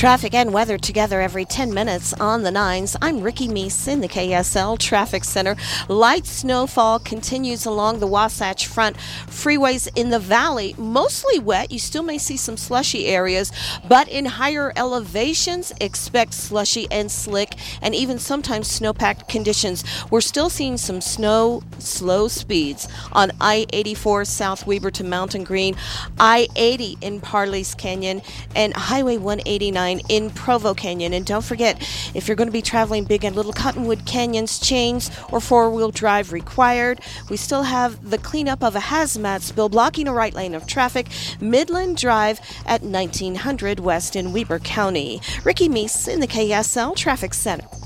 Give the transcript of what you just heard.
Traffic and weather together every 10 minutes on the nines. I'm Ricky Meese in the KSL Traffic Center. Light snowfall continues along the Wasatch Front. Freeways in the valley, mostly wet. You still may see some slushy areas, but in higher elevations, expect slushy and slick and even sometimes snow-packed conditions. We're still seeing some snow, slow speeds on I-84 South Weber to Mountain Green, I-80 in Parley's Canyon, and Highway 189 in Provo Canyon. And don't forget, if you're going to be traveling big and little, Cottonwood Canyon's chains or four-wheel drive required. We still have the cleanup of a hazmat spill blocking a right lane of traffic, Midland Drive at 1900 West in Weber County. Ricky Meese in the KSL Traffic Center.